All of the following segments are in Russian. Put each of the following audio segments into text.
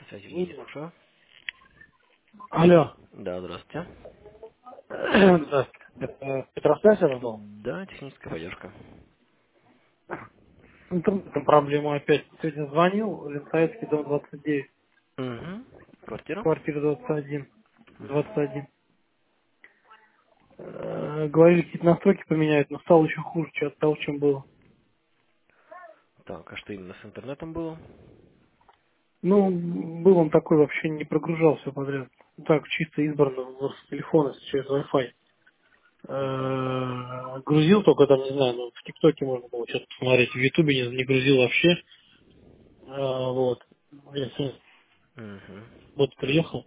Связь Евгений, Вызвал. слушаю. Алло. Да, здравствуйте. Здравствуйте. Это Петросвязь был? Да, техническая поддержка. С интернетом проблема опять. Сегодня звонил, Ленсаевский, дом 29, Угу. Квартира? квартира 21. Мгм. 21. Говорили, какие-то настройки поменяют, но стало еще хуже, чем от того, чем было. Так, а что именно с интернетом было? Ну, был он такой, вообще не прогружал все подряд. Так, чисто избранно с телефона через Wi-Fi. Грузил только там, не знаю, ну, в ТикТоке можно было что-то посмотреть, в Ютубе не грузил вообще. Вот. Я сегодня Угу. вот приехал,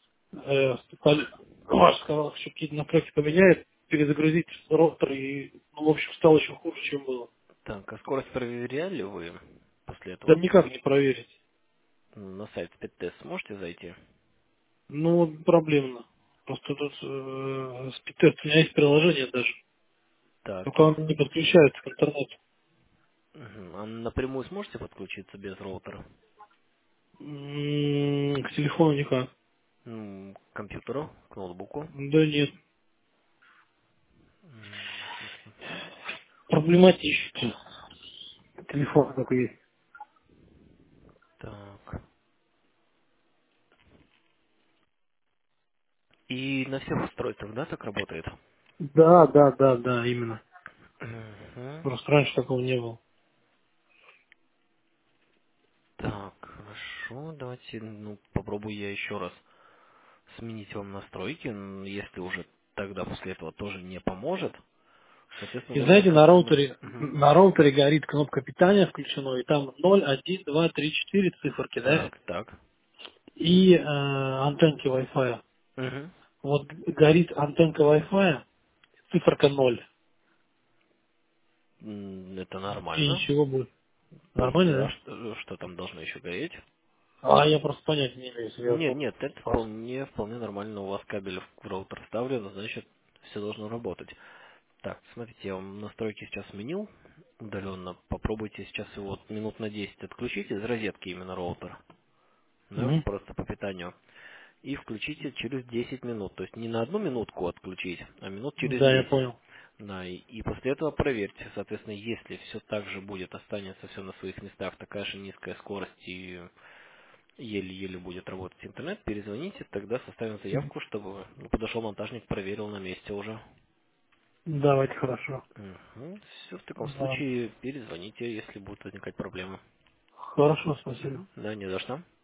ваш сказал, что какие-то настройки поменяет, перезагрузить роутер, и, ну, в общем, стало еще хуже, чем было. Так, а скорость проверяли вы после Да этого? никак не проверить. На сайт Speedtest сможете зайти? Ну, вот проблемно. Просто тут спидтест, у меня есть приложение даже, Так, только оно не подключается к интернету. угу. А напрямую сможете подключиться без роутера? К телефону никак. К компьютеру, к ноутбуку? Да нет. Мгм. Проблематично. Телефон только есть. Так. И на всех устройствах, да, так работает? Да, да, да, да, именно. Угу. Просто раньше такого не было. Так, хорошо, давайте, попробую я еще раз сменить вам настройки, если уже тогда после этого тоже не поможет, соответственно, И нужно знаете, как-то. Мгм. на роутере горит кнопка питания включено, и там 0, 1, 2, 3, 4 циферки, да? Так, так. И антенки Wi-Fi. Мгм. Вот горит антенка Wi-Fi, циферка 0. Это И нормально. ничего будет. По идее, Нормально, а да? что там должно еще гореть? А я просто понятия не имею, если я Нет, вот нет, это вас. вполне нормально. У вас кабель в роутер вставлен, значит, все должно работать. Так, смотрите, я вам настройки сейчас сменил удаленно. Попробуйте сейчас его вот минут на 10 отключить из розетки именно роутер. Да, Мгм. просто по питанию. И включите через 10 минут. То есть не на одну минутку отключить, а минут через Да, я 10. понял. Да, и после этого проверьте. Соответственно, если все так же будет, останется все на своих местах, такая же низкая скорость и еле-еле будет работать интернет, перезвоните, тогда составим заявку, чтобы подошел монтажник, проверил на месте уже. Давайте, хорошо. Все, в таком Да. случае перезвоните, если будут возникать проблемы. Хорошо, спасибо. Да, не за что.